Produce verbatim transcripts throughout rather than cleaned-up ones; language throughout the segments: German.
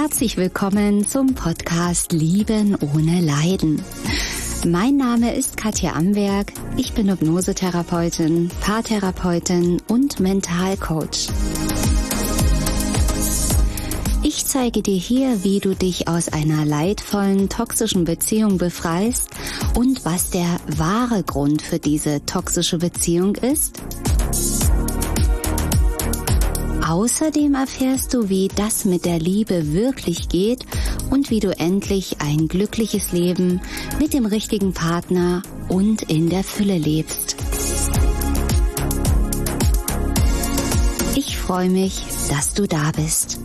Herzlich willkommen zum Podcast Lieben ohne Leiden. Mein Name ist Katja Amberg, ich bin Hypnosetherapeutin, Paartherapeutin und Mentalcoach. Ich zeige dir hier, wie du dich aus einer leidvollen, toxischen Beziehung befreist und was der wahre Grund für diese toxische Beziehung ist. Außerdem erfährst du, wie das mit der Liebe wirklich geht und wie du endlich ein glückliches Leben mit dem richtigen Partner und in der Fülle lebst. Ich freue mich, dass du da bist.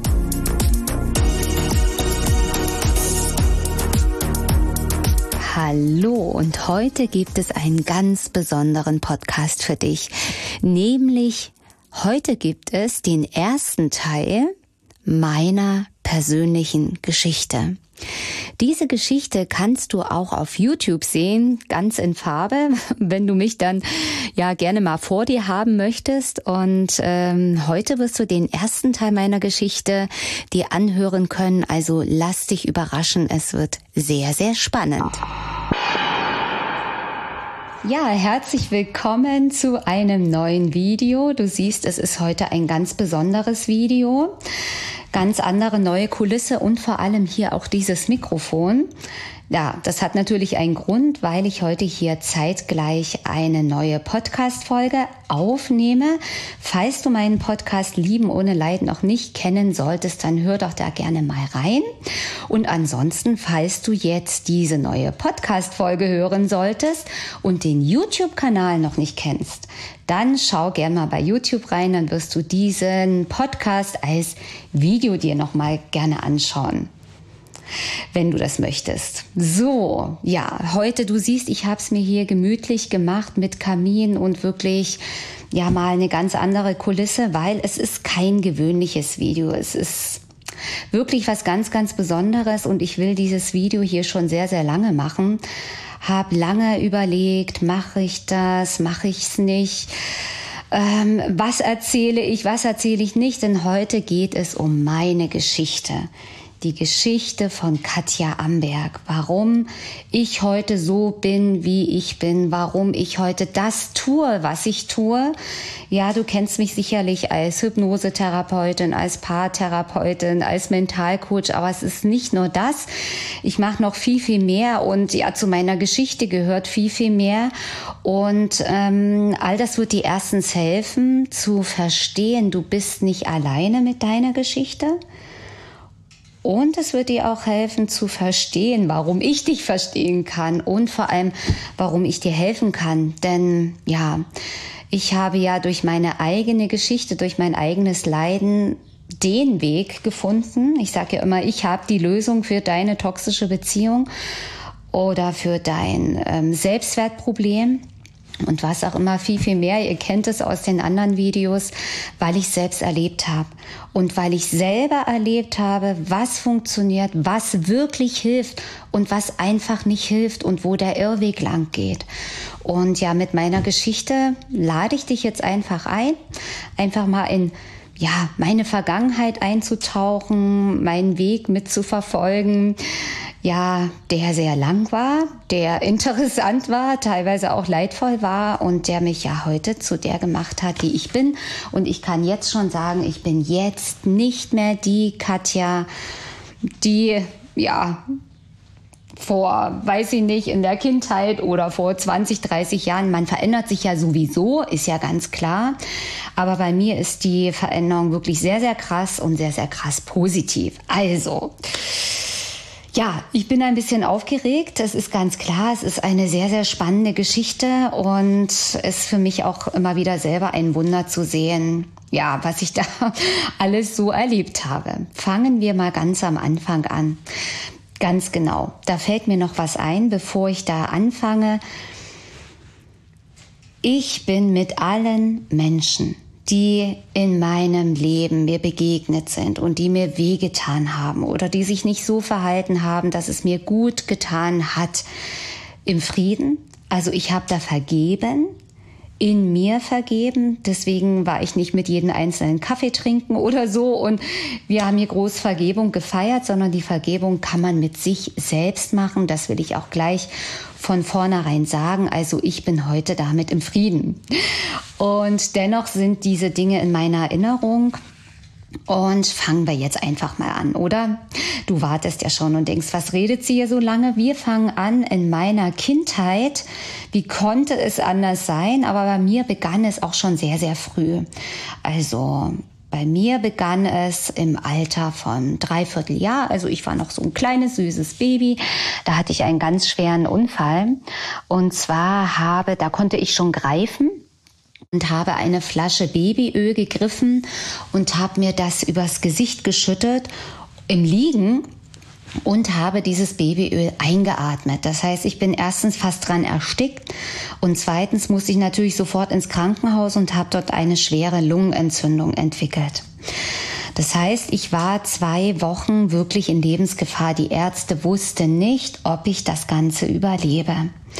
Hallo, und heute gibt es einen ganz besonderen Podcast für dich, nämlich heute gibt es den ersten Teil meiner persönlichen Geschichte. Diese Geschichte kannst du auch auf YouTube sehen, ganz in Farbe, wenn du mich dann ja gerne mal vor dir haben möchtest. Und ähm, heute wirst du den ersten Teil meiner Geschichte dir anhören können. Also lass dich überraschen, es wird sehr, sehr spannend. Ja, herzlich willkommen zu einem neuen Video. Du siehst, es ist heute ein ganz besonderes Video. Ganz andere neue Kulisse und vor allem hier auch dieses Mikrofon. Ja, das hat natürlich einen Grund, weil ich heute hier zeitgleich eine neue Podcast-Folge aufnehme. Falls du meinen Podcast Lieben ohne Leiden noch nicht kennen solltest, dann hör doch da gerne mal rein. Und ansonsten, falls du jetzt diese neue Podcast-Folge hören solltest und den YouTube-Kanal noch nicht kennst, dann schau gerne mal bei YouTube rein, dann wirst du diesen Podcast als Video dir noch mal gerne anschauen, wenn du das möchtest. So, ja, heute, du siehst, ich habe es mir hier gemütlich gemacht mit Kamin und wirklich, ja, mal eine ganz andere Kulisse, weil es ist kein gewöhnliches Video. Es ist wirklich was ganz, ganz Besonderes und ich will dieses Video hier schon sehr, sehr lange machen. Hab lange überlegt, mache ich das, mache ich es nicht? Ähm, was erzähle ich, was erzähle ich nicht? Denn heute geht es um meine Geschichte. Die Geschichte von Katja Amberg, warum ich heute so bin, wie ich bin, warum ich heute das tue, was ich tue. Ja, du kennst mich sicherlich als Hypnosetherapeutin, als Paartherapeutin, als Mentalcoach, aber es ist nicht nur das. Ich mache noch viel, viel mehr und ja, zu meiner Geschichte gehört viel, viel mehr. Und ähm, all das wird dir erstens helfen, zu verstehen, du bist nicht alleine mit deiner Geschichte. Und es wird dir auch helfen zu verstehen, warum ich dich verstehen kann und vor allem, warum ich dir helfen kann. Denn ja, ich habe ja durch meine eigene Geschichte, durch mein eigenes Leiden den Weg gefunden. Ich sage ja immer, ich habe die Lösung für deine toxische Beziehung oder für dein ähm, Selbstwertproblem. Und was auch immer, viel, viel mehr. Ihr kennt es aus den anderen Videos, weil ich selbst erlebt habe. Und weil ich selber erlebt habe, was funktioniert, was wirklich hilft und was einfach nicht hilft und wo der Irrweg lang geht. Und ja, mit meiner Geschichte lade ich dich jetzt einfach ein, einfach mal in ja, meine Vergangenheit einzutauchen, meinen Weg mitzuverfolgen. Ja, der sehr lang war, der interessant war, teilweise auch leidvoll war und der mich ja heute zu der gemacht hat, die ich bin. Und ich kann jetzt schon sagen, ich bin jetzt nicht mehr die Katja, die, ja, vor, weiß ich nicht, in der Kindheit oder vor zwanzig, dreißig Jahren, man verändert sich ja sowieso, ist ja ganz klar. Aber bei mir ist die Veränderung wirklich sehr, sehr krass und sehr, sehr krass positiv. Also, ja, ich bin ein bisschen aufgeregt, das ist ganz klar. Es ist eine sehr, sehr spannende Geschichte und es ist für mich auch immer wieder selber ein Wunder zu sehen, ja, was ich da alles so erlebt habe. Fangen wir mal ganz am Anfang an. Ganz genau, da fällt mir noch was ein, bevor ich da anfange. Ich bin mit allen Menschen, die in meinem Leben mir begegnet sind und die mir wehgetan haben oder die sich nicht so verhalten haben, dass es mir gut getan hat, im Frieden. Also ich habe da vergeben, in mir vergeben. Deswegen war ich nicht mit jedem einzelnen Kaffee trinken oder so und wir haben hier groß Vergebung gefeiert, sondern die Vergebung kann man mit sich selbst machen. Das will ich auch gleich von vornherein sagen. Also ich bin heute damit im Frieden. Und dennoch sind diese Dinge in meiner Erinnerung. Und fangen wir jetzt einfach mal an, oder? Du wartest ja schon und denkst, was redet sie hier so lange? Wir fangen an in meiner Kindheit. Wie konnte es anders sein? Aber bei mir begann es auch schon sehr, sehr früh. Also bei mir begann es im Alter von dreiviertel Jahr. Also ich war noch so ein kleines, süßes Baby. Da hatte ich einen ganz schweren Unfall. Und zwar habe, da konnte ich schon greifen. Und habe eine Flasche Babyöl gegriffen und habe mir das übers Gesicht geschüttet im Liegen und habe dieses Babyöl eingeatmet. Das heißt, ich bin erstens fast dran erstickt und zweitens musste ich natürlich sofort ins Krankenhaus und habe dort eine schwere Lungenentzündung entwickelt. Das heißt, ich war zwei Wochen wirklich in Lebensgefahr. Die Ärzte wussten nicht, ob ich das Ganze überlebe.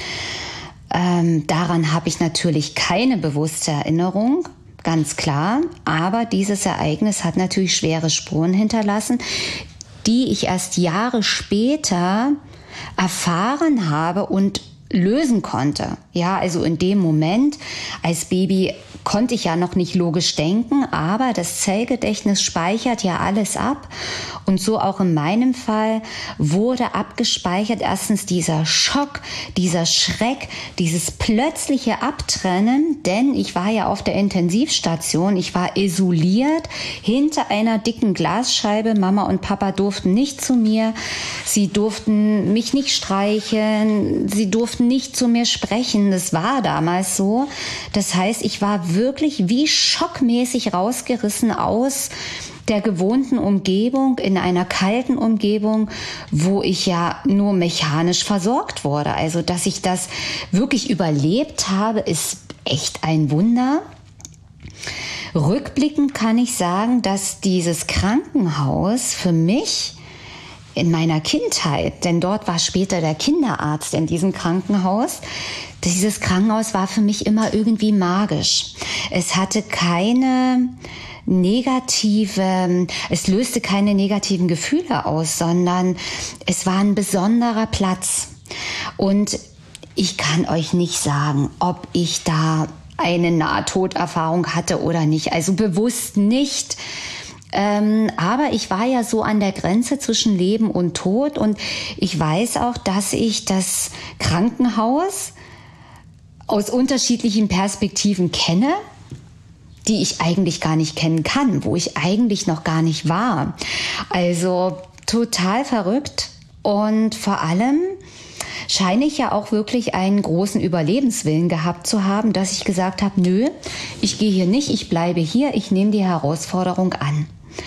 Ähm, daran habe ich natürlich keine bewusste Erinnerung, ganz klar. Aber dieses Ereignis hat natürlich schwere Spuren hinterlassen, die ich erst Jahre später erfahren habe und lösen konnte. Ja, also in dem Moment als Baby konnte ich ja noch nicht logisch denken, aber das Zellgedächtnis speichert ja alles ab. Und so auch in meinem Fall wurde abgespeichert erstens dieser Schock, dieser Schreck, dieses plötzliche Abtrennen, denn ich war ja auf der Intensivstation, ich war isoliert hinter einer dicken Glasscheibe. Mama und Papa durften nicht zu mir, sie durften mich nicht streicheln, sie durften nicht zu mir sprechen. Das war damals so. Das heißt, ich war wirklich wie schockmäßig rausgerissen aus der gewohnten Umgebung, in einer kalten Umgebung, wo ich ja nur mechanisch versorgt wurde. Also, dass ich das wirklich überlebt habe, ist echt ein Wunder. Rückblickend kann ich sagen, dass dieses Krankenhaus für mich in meiner Kindheit, denn dort war später der Kinderarzt in diesem Krankenhaus, dieses Krankenhaus war für mich immer irgendwie magisch. Es hatte keine negative, es löste keine negativen Gefühle aus, sondern es war ein besonderer Platz. Und ich kann euch nicht sagen, ob ich da eine Nahtoderfahrung hatte oder nicht. Also bewusst nicht. Ähm, aber ich war ja so an der Grenze zwischen Leben und Tod und ich weiß auch, dass ich das Krankenhaus aus unterschiedlichen Perspektiven kenne, die ich eigentlich gar nicht kennen kann, wo ich eigentlich noch gar nicht war. Also total verrückt und vor allem scheine ich ja auch wirklich einen großen Überlebenswillen gehabt zu haben, dass ich gesagt habe, nö, ich gehe hier nicht, ich bleibe hier, ich nehme die Herausforderung an.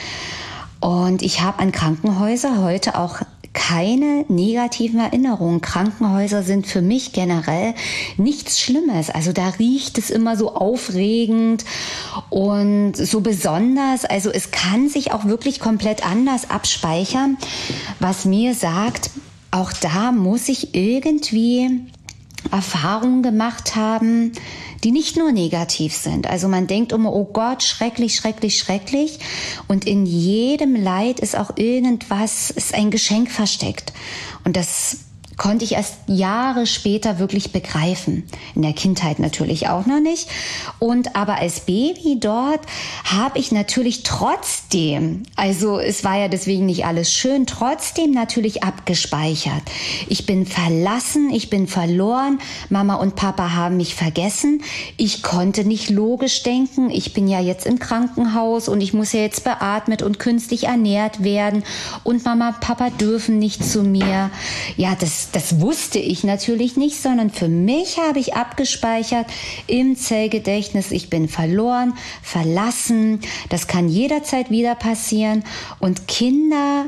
Und ich habe an Krankenhäuser heute auch keine negativen Erinnerungen. Krankenhäuser sind für mich generell nichts Schlimmes. Also da riecht es immer so aufregend und so besonders. Also es kann sich auch wirklich komplett anders abspeichern, was mir sagt, auch da muss ich irgendwie Erfahrungen gemacht haben, die nicht nur negativ sind. Also man denkt immer, oh Gott, schrecklich, schrecklich, schrecklich. Und in jedem Leid ist auch irgendwas, ist ein Geschenk versteckt. Und das konnte ich erst Jahre später wirklich begreifen. In der Kindheit natürlich auch noch nicht. Und aber als Baby dort habe ich natürlich trotzdem, also es war ja deswegen nicht alles schön, trotzdem natürlich abgespeichert. Ich bin verlassen, ich bin verloren, Mama und Papa haben mich vergessen. Ich konnte nicht logisch denken. Ich bin ja jetzt im Krankenhaus und ich muss ja jetzt beatmet und künstlich ernährt werden. Und Mama und Papa dürfen nicht zu mir. Ja, das Das wusste ich natürlich nicht, sondern für mich habe ich abgespeichert im Zellgedächtnis, ich bin verloren, verlassen, das kann jederzeit wieder passieren und Kinder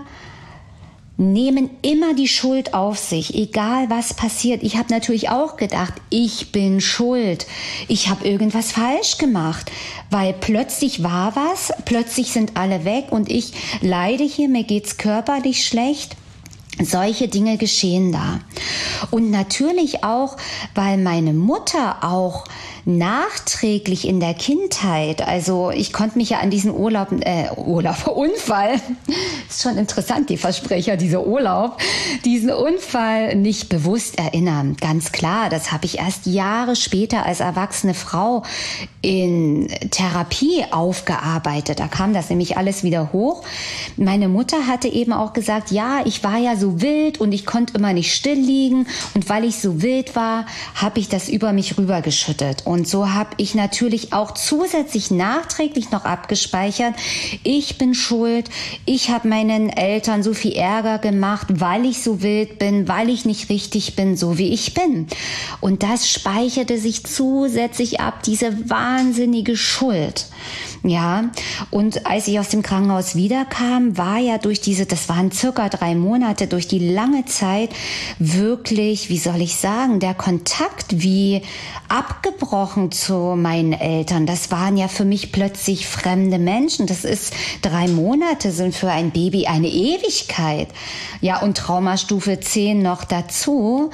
nehmen immer die Schuld auf sich, egal was passiert. Ich habe natürlich auch gedacht, ich bin schuld, ich habe irgendwas falsch gemacht, weil plötzlich war was, plötzlich sind alle weg und ich leide hier, mir geht's körperlich schlecht. Solche Dinge geschehen da. Und natürlich auch, weil meine Mutter auch nachträglich in der Kindheit, also ich konnte mich ja an diesen Urlaub, äh, Urlaub, Unfall, ist schon interessant, die Versprecher, dieser Urlaub, diesen Unfall nicht bewusst erinnern. Ganz klar, das habe ich erst Jahre später als erwachsene Frau in Therapie aufgearbeitet. Da kam das nämlich alles wieder hoch. Meine Mutter hatte eben auch gesagt, ja, ich war ja so wild und ich konnte immer nicht still liegen und weil ich so wild war, habe ich das über mich rübergeschüttet. Und so habe ich natürlich auch zusätzlich nachträglich noch abgespeichert, ich bin schuld, ich habe meinen Eltern so viel Ärger gemacht, weil ich so wild bin, weil ich nicht richtig bin, so wie ich bin. Und das speicherte sich zusätzlich ab, diese wahnsinnige Schuld. Ja, und als ich aus dem Krankenhaus wiederkam, war ja durch diese, das waren circa drei Monate, durch die lange Zeit wirklich, wie soll ich sagen, der Kontakt wie abgebrochen zu meinen Eltern. Das waren ja für mich plötzlich fremde Menschen. Das ist, drei Monate sind für ein Baby eine Ewigkeit. Ja, und Traumastufe zehn noch dazu.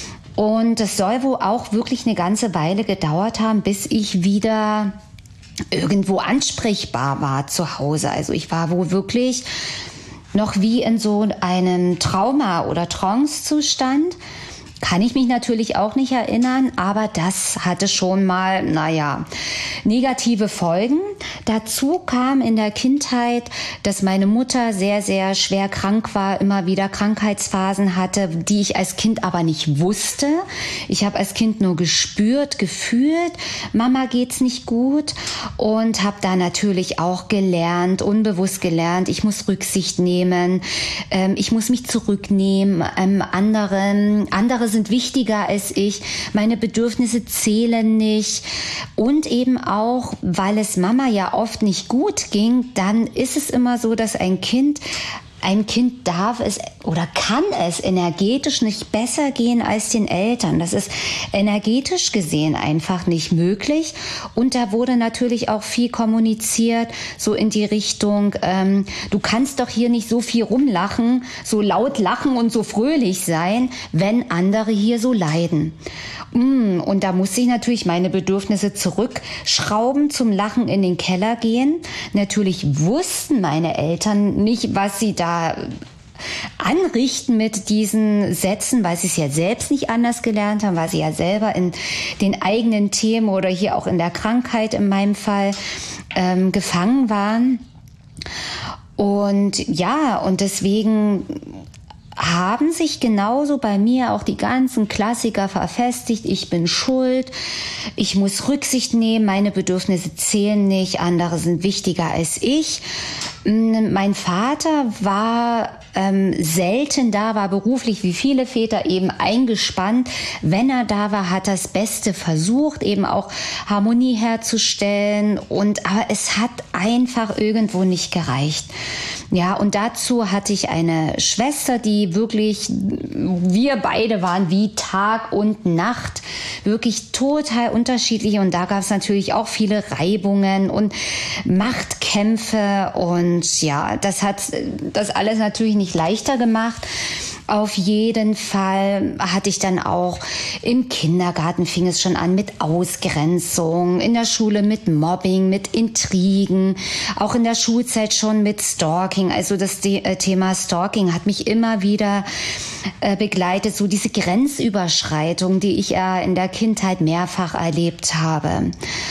Und es soll wohl auch wirklich eine ganze Weile gedauert haben, bis ich wieder irgendwo ansprechbar war zu Hause. Also ich war wohl wirklich noch wie in so einem Trauma- oder Trance-Zustand. Kann ich mich natürlich auch nicht erinnern, aber das hatte schon mal, naja, negative Folgen. Dazu kam in der Kindheit, dass meine Mutter sehr, sehr schwer krank war, immer wieder Krankheitsphasen hatte, die ich als Kind aber nicht wusste. Ich habe als Kind nur gespürt, gefühlt, Mama geht's nicht gut und habe da natürlich auch gelernt, unbewusst gelernt, ich muss Rücksicht nehmen, ähm, ich muss mich zurücknehmen, ähm, anderen, andere sind wichtiger als ich, meine Bedürfnisse zählen nicht und eben auch, weil es Mama ja oft nicht gut ging, dann ist es immer so, dass ein Kind Ein Kind darf es oder kann es energetisch nicht besser gehen als den Eltern. Das ist energetisch gesehen einfach nicht möglich. Und da wurde natürlich auch viel kommuniziert, so in die Richtung, ähm, du kannst doch hier nicht so viel rumlachen, so laut lachen und so fröhlich sein, wenn andere hier so leiden. Mm, und da musste ich natürlich meine Bedürfnisse zurückschrauben, zum Lachen in den Keller gehen. Natürlich wussten meine Eltern nicht, was sie da anrichten mit diesen Sätzen, weil sie es ja selbst nicht anders gelernt haben, weil sie ja selber in den eigenen Themen oder hier auch in der Krankheit in meinem Fall ähm, gefangen waren. Und ja, und deswegen haben sich genauso bei mir auch die ganzen Klassiker verfestigt. Ich bin schuld, ich muss Rücksicht nehmen, meine Bedürfnisse zählen nicht, andere sind wichtiger als ich. Mein Vater war ähm, selten da, war beruflich wie viele Väter eben eingespannt. Wenn er da war, hat er das Beste versucht, eben auch Harmonie herzustellen. Und aber es hat einfach irgendwo nicht gereicht. Ja, und dazu hatte ich eine Schwester, die wirklich, wir beide waren wie Tag und Nacht, wirklich total unterschiedlich. Und da gab es natürlich auch viele Reibungen und Machtkämpfe. Und ja, das hat das alles natürlich nicht leichter gemacht. Auf jeden Fall hatte ich dann auch im Kindergarten fing es schon an mit Ausgrenzung, in der Schule mit Mobbing, mit Intrigen, auch in der Schulzeit schon mit Stalking. Also das Thema Stalking hat mich immer wieder begleitet, so diese Grenzüberschreitung, die ich ja in der Kindheit mehrfach erlebt habe.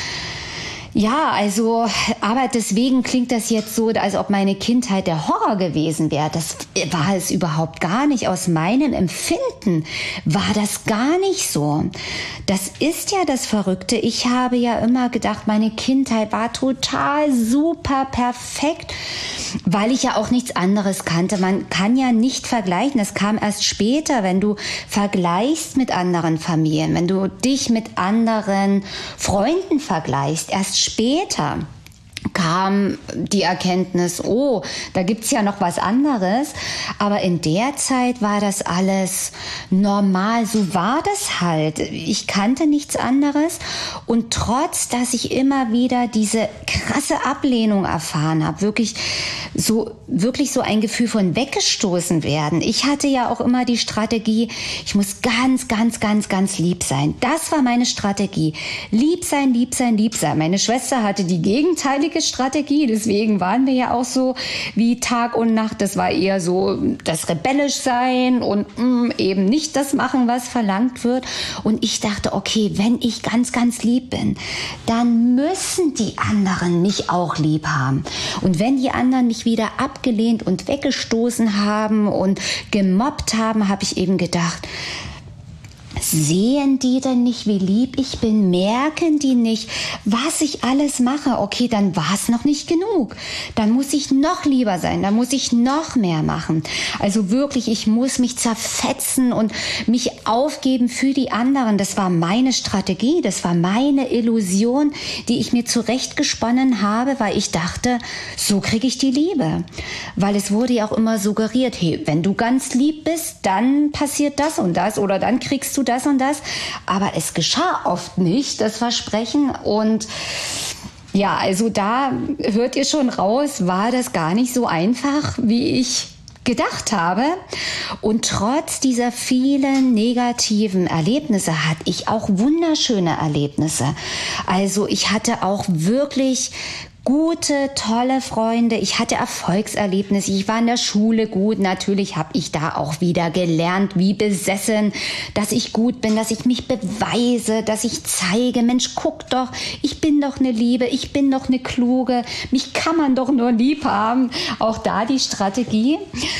Ja, also, aber deswegen klingt das jetzt so, als ob meine Kindheit der Horror gewesen wäre. Das war es überhaupt gar nicht. Aus meinem Empfinden war das gar nicht so. Das ist ja das Verrückte. Ich habe ja immer gedacht, meine Kindheit war total super perfekt, weil ich ja auch nichts anderes kannte. Man kann ja nicht vergleichen. Das kam erst später, wenn du vergleichst mit anderen Familien, wenn du dich mit anderen Freunden vergleichst. Erst später kam die Erkenntnis, oh, da gibt's ja noch was anderes. Aber in der Zeit war das alles normal. So war das halt. Ich kannte nichts anderes. Und trotz, dass ich immer wieder diese krasse Ablehnung erfahren habe, wirklich so wirklich so ein Gefühl von weggestoßen werden. Ich hatte ja auch immer die Strategie, ich muss ganz, ganz, ganz, ganz lieb sein. Das war meine Strategie. Lieb sein, lieb sein, lieb sein. Meine Schwester hatte die gegenteilige Strategie, deswegen waren wir ja auch so wie Tag und Nacht. Das war eher so das rebellisch sein und mh, eben nicht das machen, was verlangt wird. Und ich dachte, okay, wenn ich ganz, ganz lieb bin, dann müssen die anderen mich auch lieb haben. Und wenn die anderen mich wieder abgelehnt und weggestoßen haben und gemobbt haben, habe ich eben gedacht, sehen die denn nicht, wie lieb ich bin? Merken die nicht, was ich alles mache? Okay, dann war es noch nicht genug. Dann muss ich noch lieber sein, dann muss ich noch mehr machen. Also wirklich, ich muss mich zerfetzen und mich aufgeben für die anderen. Das war meine Strategie, das war meine Illusion, die ich mir zurechtgesponnen habe, weil ich dachte, so kriege ich die Liebe. Weil es wurde ja auch immer suggeriert, hey, wenn du ganz lieb bist, dann passiert das und das oder dann kriegst du das und das, aber es geschah oft nicht, das Versprechen. Und ja, also da hört ihr schon raus, war das gar nicht so einfach, wie ich gedacht habe. Und trotz dieser vielen negativen Erlebnisse hatte ich auch wunderschöne Erlebnisse. Also ich hatte auch wirklich gute, tolle Freunde. Ich hatte Erfolgserlebnisse. Ich war in der Schule gut. Natürlich habe ich da auch wieder gelernt, wie besessen, dass ich gut bin, dass ich mich beweise, dass ich zeige, Mensch, guck doch, ich bin doch eine Liebe, ich bin doch eine Kluge, mich kann man doch nur lieb haben. Auch da die Strategie.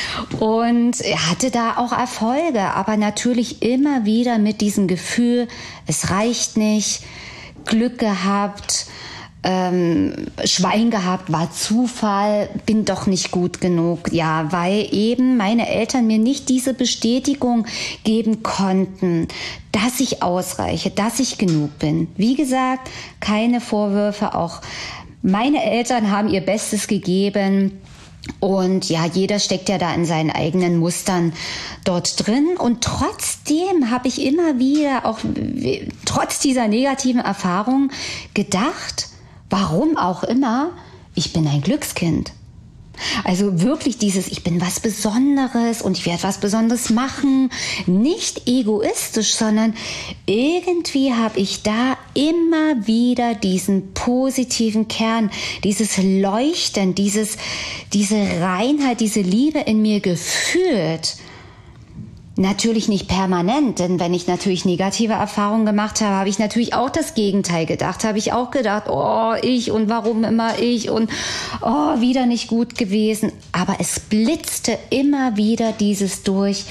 Und hatte da auch Erfolge, aber natürlich immer wieder mit diesem Gefühl, es reicht nicht, Glück gehabt, Ähm, Schwein gehabt, war Zufall, bin doch nicht gut genug. Ja, weil eben meine Eltern mir nicht diese Bestätigung geben konnten, dass ich ausreiche, dass ich genug bin. Wie gesagt, keine Vorwürfe, auch meine Eltern haben ihr Bestes gegeben. Und ja, jeder steckt ja da in seinen eigenen Mustern dort drin. Und trotzdem habe ich immer wieder, auch trotz dieser negativen Erfahrung, gedacht, warum auch immer, ich bin ein Glückskind. Also wirklich dieses, ich bin was Besonderes und ich werde was Besonderes machen. Nicht egoistisch, sondern irgendwie habe ich da immer wieder diesen positiven Kern, dieses Leuchten, dieses, diese Reinheit, diese Liebe in mir gefühlt. Natürlich nicht permanent, denn wenn ich natürlich negative Erfahrungen gemacht habe, habe ich natürlich auch das Gegenteil gedacht. Habe ich auch gedacht, oh, ich und warum immer ich und oh, wieder nicht gut gewesen. Aber es blitzte immer wieder dieses durch,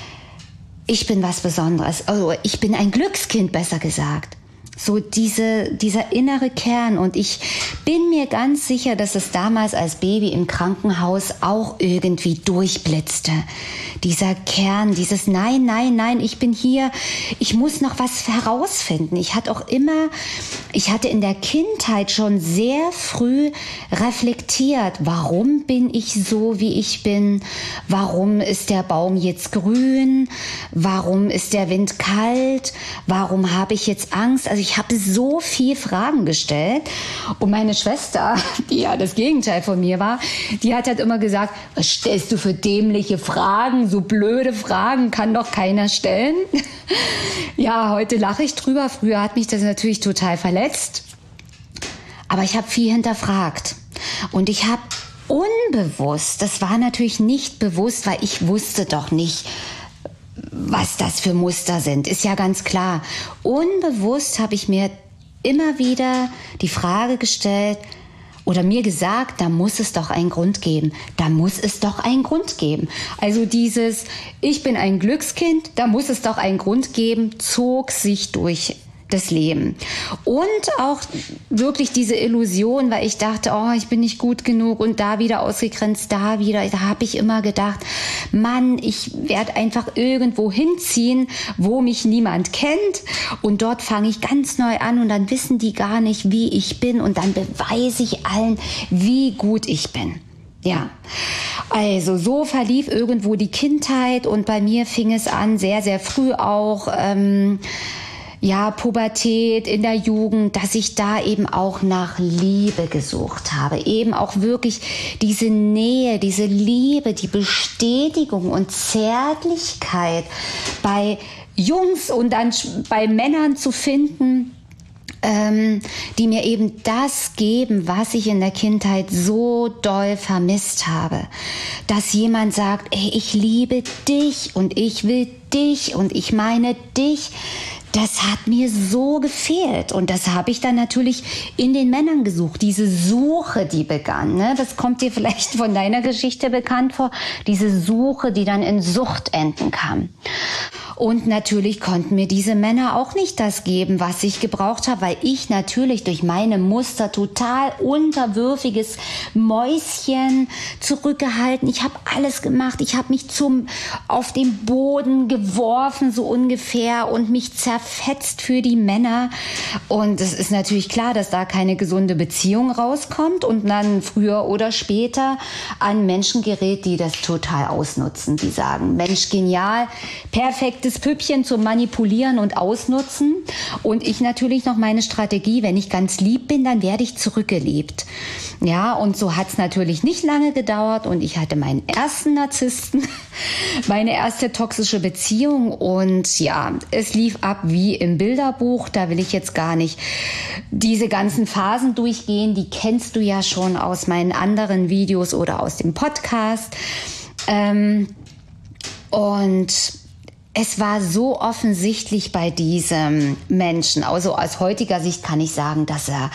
ich bin was Besonderes, also ich bin ein Glückskind, besser gesagt. So diese, dieser innere Kern. Und ich bin mir ganz sicher, dass es damals als Baby im Krankenhaus auch irgendwie durchblitzte. Dieser Kern, dieses Nein, nein, nein, ich bin hier, ich muss noch was herausfinden. Ich hatte auch immer, ich hatte in der Kindheit schon sehr früh reflektiert, warum bin ich so, wie ich bin? Warum ist der Baum jetzt grün? Warum ist der Wind kalt? Warum habe ich jetzt Angst? Also ich habe so viele Fragen gestellt. Und meine Schwester, die ja das Gegenteil von mir war, die hat halt immer gesagt, was stellst du für dämliche Fragen? So blöde Fragen kann doch keiner stellen. Ja, heute lache ich drüber. Früher hat mich das natürlich total verletzt. Aber ich habe viel hinterfragt. Und ich habe unbewusst, das war natürlich nicht bewusst, weil ich wusste doch nicht, was das für Muster sind, ist ja ganz klar. Unbewusst habe ich mir immer wieder die Frage gestellt oder mir gesagt, da muss es doch einen Grund geben. Da muss es doch einen Grund geben. Also dieses, ich bin ein Glückskind, da muss es doch einen Grund geben, zog sich durch das Leben. Und auch wirklich diese Illusion, weil ich dachte, oh, ich bin nicht gut genug und da wieder ausgegrenzt, da wieder. Da habe ich immer gedacht, Mann, ich werde einfach irgendwo hinziehen, wo mich niemand kennt und dort fange ich ganz neu an und dann wissen die gar nicht, wie ich bin und dann beweise ich allen, wie gut ich bin. Ja, also so verlief irgendwo die Kindheit und bei mir fing es an, sehr, sehr früh auch, ähm, ja, Pubertät, in der Jugend, dass ich da eben auch nach Liebe gesucht habe. Eben auch wirklich diese Nähe, diese Liebe, die Bestätigung und Zärtlichkeit bei Jungs und dann bei Männern zu finden, ähm, die mir eben das geben, was ich in der Kindheit so doll vermisst habe. Dass jemand sagt, ey, ich liebe dich und ich will dich und ich meine dich. Das hat mir so gefehlt und das habe ich dann natürlich in den Männern gesucht. Diese Suche, die begann, ne? Das kommt dir vielleicht von deiner Geschichte bekannt vor. Diese Suche, die dann in Sucht enden kann. Und natürlich konnten mir diese Männer auch nicht das geben, was ich gebraucht habe, weil ich natürlich durch meine Muster total unterwürfiges Mäuschen zurückgehalten. Ich habe alles gemacht. Ich habe mich zum auf den Boden geworfen, so ungefähr, und mich zerfetzt für die Männer. Und es ist natürlich klar, dass da keine gesunde Beziehung rauskommt und dann früher oder später an Menschen gerät, die das total ausnutzen. Die sagen, Mensch, genial, perfektes Püppchen zum Manipulieren und Ausnutzen. Und ich natürlich noch meine Strategie, wenn ich ganz lieb bin, dann werde ich zurückgeliebt. Ja, und so hat es natürlich nicht lange gedauert und ich hatte meinen ersten Narzissten, meine erste toxische Beziehung und ja, es lief ab wie im Bilderbuch. Da will ich jetzt gar nicht diese ganzen Phasen durchgehen, die kennst du ja schon aus meinen anderen Videos oder aus dem Podcast. Ähm, und es war so offensichtlich bei diesem Menschen, also aus heutiger Sicht kann ich sagen, dass er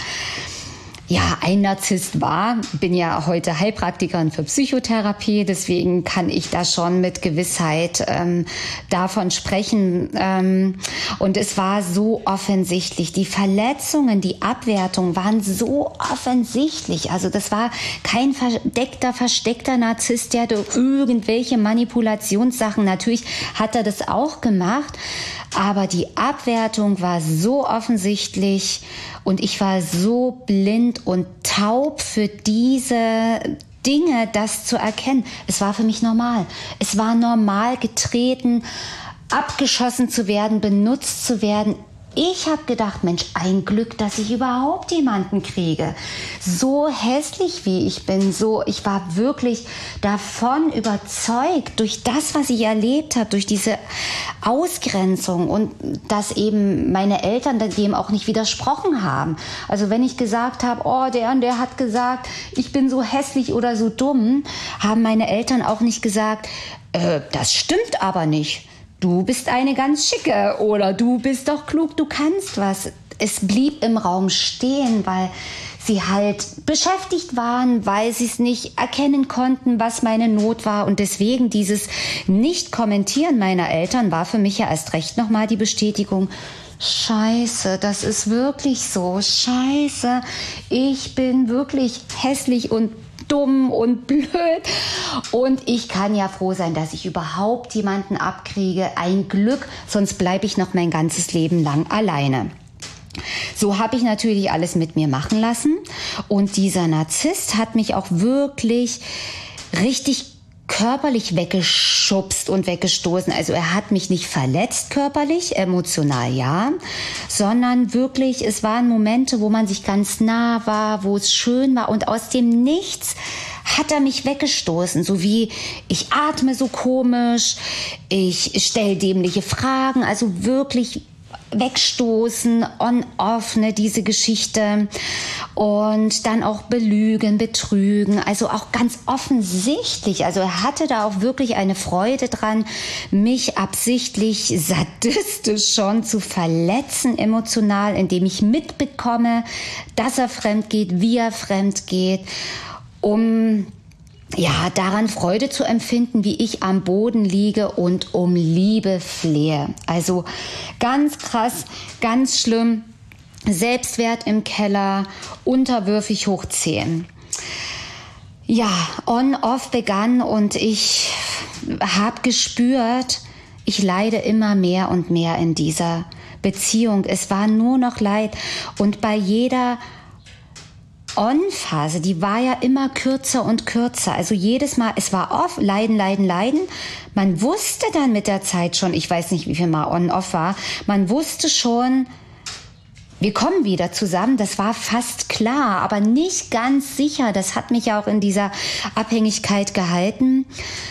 ja ein Narzisst war. Bin ja heute Heilpraktikerin für Psychotherapie, deswegen kann ich da schon mit Gewissheit ähm, davon sprechen. Ähm, und es war so offensichtlich. Die Verletzungen, die Abwertung waren so offensichtlich. Also das war kein verdeckter, versteckter Narzisst, der durch irgendwelche Manipulationssachen, natürlich hat er das auch gemacht, aber die Abwertung war so offensichtlich und ich war so blind und taub für diese Dinge, das zu erkennen. Es war für mich normal. Es war normal, getreten, abgeschossen zu werden, benutzt zu werden. Ich habe gedacht, Mensch, ein Glück, dass ich überhaupt jemanden kriege. So hässlich wie ich bin, so, ich war wirklich davon überzeugt, durch das, was ich erlebt habe, durch diese Ausgrenzung und dass eben meine Eltern dem auch nicht widersprochen haben. Also wenn ich gesagt habe, oh, der und der hat gesagt, ich bin so hässlich oder so dumm, haben meine Eltern auch nicht gesagt, äh, das stimmt aber nicht. Du bist eine ganz schicke oder du bist doch klug, du kannst was. Es blieb im Raum stehen, weil sie halt beschäftigt waren, weil sie es nicht erkennen konnten, was meine Not war. Und deswegen dieses Nicht-Kommentieren meiner Eltern war für mich ja erst recht nochmal die Bestätigung, Scheiße, das ist wirklich so. Scheiße, ich bin wirklich hässlich und dumm und blöd. Und ich kann ja froh sein, dass ich überhaupt jemanden abkriege. Ein Glück, sonst bleibe ich noch mein ganzes Leben lang alleine. So habe ich natürlich alles mit mir machen lassen. Und dieser Narzisst hat mich auch wirklich richtig körperlich weggeschubst und weggestoßen. Also er hat mich nicht verletzt körperlich, emotional ja, sondern wirklich, es waren Momente, wo man sich ganz nah war, wo es schön war und aus dem Nichts hat er mich weggestoßen, so wie ich atme so komisch, ich stelle dämliche Fragen, also wirklich wegstoßen, on-off, ne, diese Geschichte. Und dann auch belügen, betrügen, also auch ganz offensichtlich. Also er hatte da auch wirklich eine Freude dran, mich absichtlich sadistisch schon zu verletzen emotional, indem ich mitbekomme, dass er fremd geht, wie er fremd geht, um ja, daran Freude zu empfinden, wie ich am Boden liege und um Liebe flehe. Also ganz krass, ganz schlimm. Selbstwert im Keller, unterwürfig hoch zehn. Ja, on-off begann und ich habe gespürt, ich leide immer mehr und mehr in dieser Beziehung. Es war nur noch Leid und bei jeder On-Phase, die war ja immer kürzer und kürzer. Also jedes Mal, es war off, leiden, leiden, leiden. Man wusste dann mit der Zeit schon, ich weiß nicht, wie viel Mal on-off war, man wusste schon, wir kommen wieder zusammen. Das war fast klar, aber nicht ganz sicher. Das hat mich ja auch in dieser Abhängigkeit gehalten.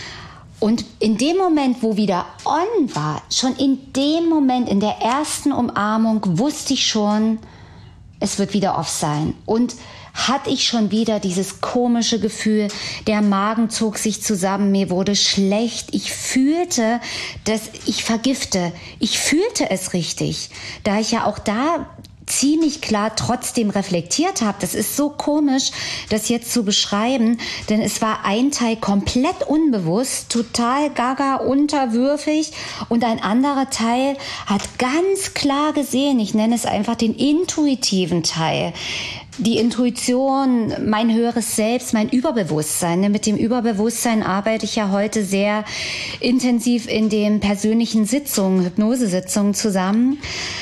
Und in dem Moment, wo wieder on war, schon in dem Moment, in der ersten Umarmung, wusste ich schon, es wird wieder off sein. Und hatte ich schon wieder dieses komische Gefühl, der Magen zog sich zusammen, mir wurde schlecht, ich fühlte, dass ich vergifte, ich fühlte es richtig, da ich ja auch da ziemlich klar trotzdem reflektiert habe. Das ist so komisch, das jetzt zu beschreiben, denn es war ein Teil komplett unbewusst, total gaga, unterwürfig und ein anderer Teil hat ganz klar gesehen, ich nenne es einfach den intuitiven Teil, die Intuition, mein höheres Selbst, mein Überbewusstsein. Mit dem Überbewusstsein arbeite ich ja heute sehr intensiv in den persönlichen Sitzungen, Hypnosesitzungen zusammen.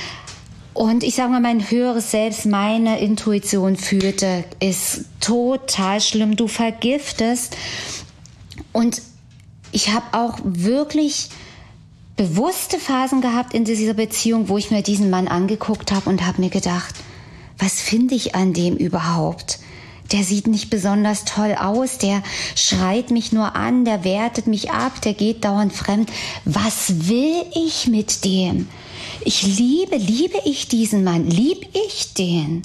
Und ich sage mal, mein höheres Selbst, meine Intuition fühlte, ist total schlimm. Du vergiftest. Und ich habe auch wirklich bewusste Phasen gehabt in dieser Beziehung, wo ich mir diesen Mann angeguckt habe und habe mir gedacht, was finde ich an dem überhaupt? Der sieht nicht besonders toll aus, der schreit mich nur an, der wertet mich ab, der geht dauernd fremd. Was will ich mit dem? Ich liebe, liebe ich diesen Mann? Lieb ich den?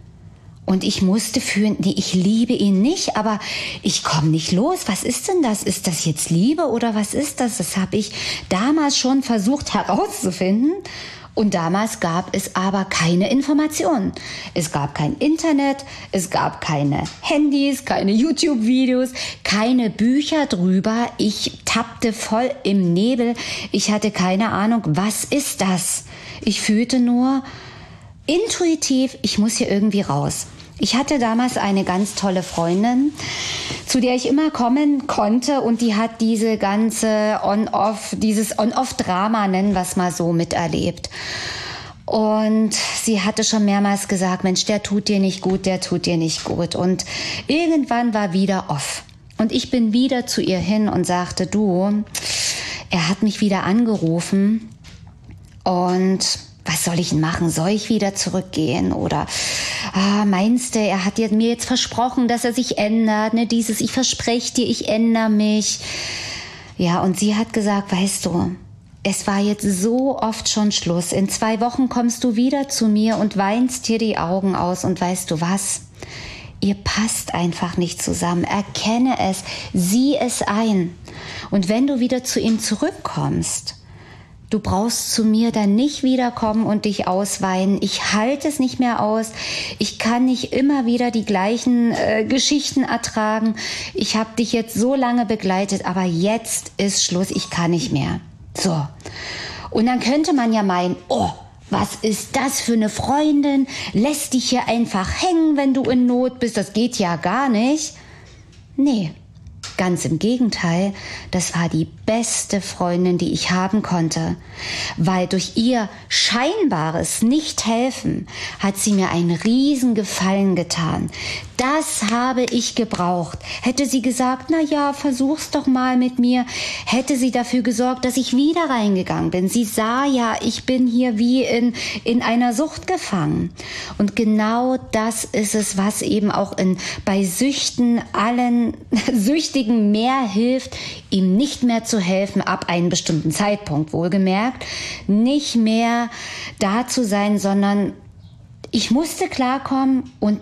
Und ich musste fühlen, nee, ich liebe ihn nicht, aber ich komme nicht los. Was ist denn das? Ist das jetzt Liebe oder was ist das? Das habe ich damals schon versucht herauszufinden. Und damals gab es aber keine Informationen. Es gab kein Internet, es gab keine Handys, keine YouTube-Videos, keine Bücher drüber. Ich tappte voll im Nebel. Ich hatte keine Ahnung, was ist das? Ich fühlte nur intuitiv, ich muss hier irgendwie raus. Ich hatte damals eine ganz tolle Freundin, zu der ich immer kommen konnte und die hat diese ganze On-Off, dieses On-Off-Drama, nennen wir es mal so, miterlebt. Und sie hatte schon mehrmals gesagt, Mensch, der tut dir nicht gut, der tut dir nicht gut. Und irgendwann war wieder off. Und ich bin wieder zu ihr hin und sagte, du, er hat mich wieder angerufen und was soll ich denn machen? Soll ich wieder zurückgehen? Oder ah, meinst du, er hat mir jetzt versprochen, dass er sich ändert? Ne? Dieses, ich verspreche dir, ich ändere mich. Ja, und sie hat gesagt, weißt du, es war jetzt so oft schon Schluss. In zwei Wochen kommst du wieder zu mir und weinst dir die Augen aus. Und weißt du was? Ihr passt einfach nicht zusammen. Erkenne es, sieh es ein. Und wenn du wieder zu ihm zurückkommst, du brauchst zu mir dann nicht wiederkommen und dich ausweinen. Ich halte es nicht mehr aus. Ich kann nicht immer wieder die gleichen äh, Geschichten ertragen. Ich habe dich jetzt so lange begleitet, aber jetzt ist Schluss. Ich kann nicht mehr. So. Und dann könnte man ja meinen, oh, was ist das für eine Freundin? Lässt dich hier einfach hängen, wenn du in Not bist. Das geht ja gar nicht. Nee. Ganz im Gegenteil, das war die beste Freundin, die ich haben konnte, weil durch ihr scheinbares Nicht-Helfen hat sie mir einen riesen Gefallen getan. Das habe ich gebraucht. Hätte sie gesagt, na ja, versuch's doch mal mit mir, hätte sie dafür gesorgt, dass ich wieder reingegangen bin. Sie sah ja, ich bin hier wie in, in einer Sucht gefangen. Und genau das ist es, was eben auch in, bei Süchten allen Süchtigen mehr hilft, ihm nicht mehr zu helfen, ab einem bestimmten Zeitpunkt, wohlgemerkt, nicht mehr da zu sein, sondern ich musste klarkommen. Und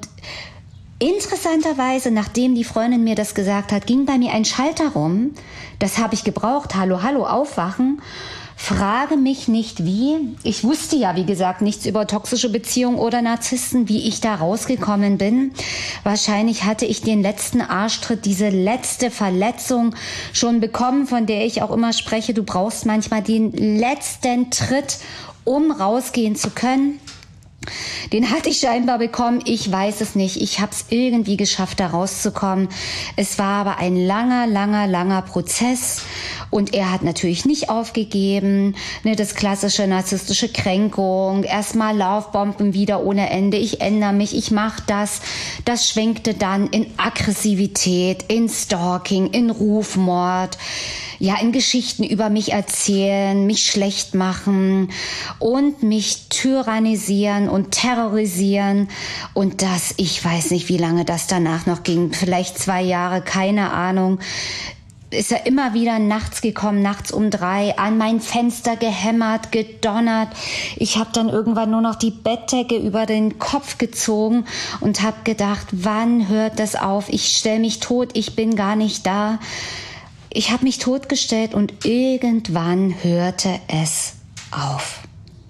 interessanterweise, nachdem die Freundin mir das gesagt hat, ging bei mir ein Schalter rum. Das habe ich gebraucht. Hallo, hallo, aufwachen. Frage mich nicht wie. Ich wusste ja, wie gesagt, nichts über toxische Beziehungen oder Narzissten, wie ich da rausgekommen bin. Wahrscheinlich hatte ich den letzten Arschtritt, diese letzte Verletzung schon bekommen, von der ich auch immer spreche. Du brauchst manchmal den letzten Tritt, um rausgehen zu können. Den hatte ich scheinbar bekommen, ich weiß es nicht. Ich habe es irgendwie geschafft, da rauszukommen. Es war aber ein langer, langer, langer Prozess. Und er hat natürlich nicht aufgegeben. Ne, das klassische narzisstische Kränkung. Erstmal Laufbomben wieder ohne Ende. Ich ändere mich, ich mache das. Das schwenkte dann in Aggressivität, in Stalking, in Rufmord. Ja, in Geschichten über mich erzählen, mich schlecht machen und mich tyrannisieren und terrorisieren. Und das, ich weiß nicht, wie lange das danach noch ging, vielleicht zwei Jahre, keine Ahnung. Ist er immer wieder nachts gekommen, nachts um drei, an mein Fenster gehämmert, gedonnert. Ich habe dann irgendwann nur noch die Bettdecke über den Kopf gezogen und habe gedacht, wann hört das auf? Ich stelle mich tot, ich bin gar nicht da. Ich habe mich totgestellt und irgendwann hörte es auf.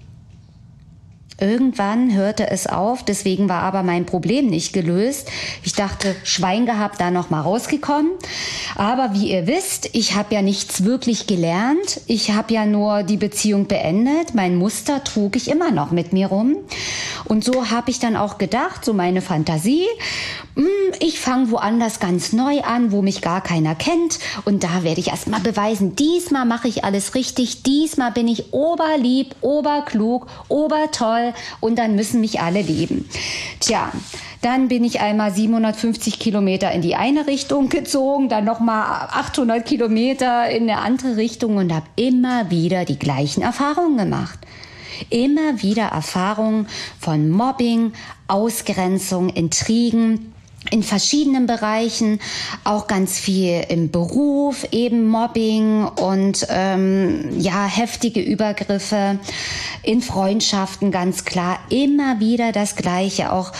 Irgendwann hörte es auf, deswegen war aber mein Problem nicht gelöst. Ich dachte, Schwein gehabt, da noch mal rausgekommen. Aber wie ihr wisst, ich habe ja nichts wirklich gelernt. Ich habe ja nur die Beziehung beendet. Mein Muster trug ich immer noch mit mir rum. Und so habe ich dann auch gedacht, so meine Fantasie, ich fange woanders ganz neu an, wo mich gar keiner kennt. Und da werde ich erst mal beweisen, diesmal mache ich alles richtig. Diesmal bin ich oberlieb, oberklug, obertoll. Und dann müssen mich alle lieben. Tja, dann bin ich einmal siebenhundertfünfzig Kilometer in die eine Richtung gezogen, dann nochmal achthundert Kilometer in eine andere Richtung und habe immer wieder die gleichen Erfahrungen gemacht. Immer wieder Erfahrungen von Mobbing, Ausgrenzung, Intrigen, in verschiedenen Bereichen, auch ganz viel im Beruf, eben Mobbing und ähm, ja heftige Übergriffe, in Freundschaften ganz klar, immer wieder das Gleiche, auch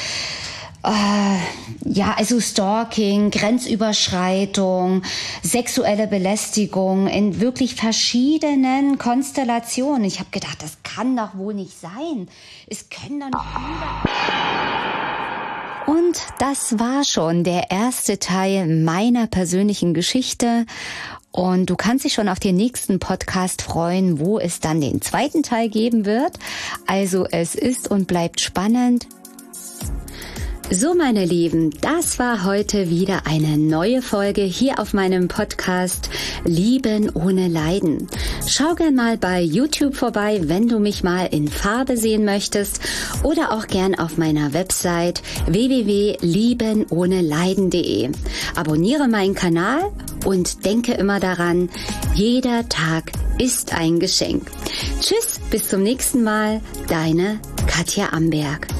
äh, ja also Stalking, Grenzüberschreitung, sexuelle Belästigung in wirklich verschiedenen Konstellationen. Ich habe gedacht, das kann doch wohl nicht sein. Es können doch nicht wieder... Und das war schon der erste Teil meiner persönlichen Geschichte. Und du kannst dich schon auf den nächsten Podcast freuen, wo es dann den zweiten Teil geben wird. Also es ist und bleibt spannend. So, meine Lieben, das war heute wieder eine neue Folge hier auf meinem Podcast Lieben ohne Leiden. Schau gern mal bei YouTube vorbei, wenn du mich mal in Farbe sehen möchtest, oder auch gern auf meiner Website w w w punkt lieben ohne leiden punkt de. Abonniere meinen Kanal und denke immer daran, jeder Tag ist ein Geschenk. Tschüss, bis zum nächsten Mal, deine Katja Amberg.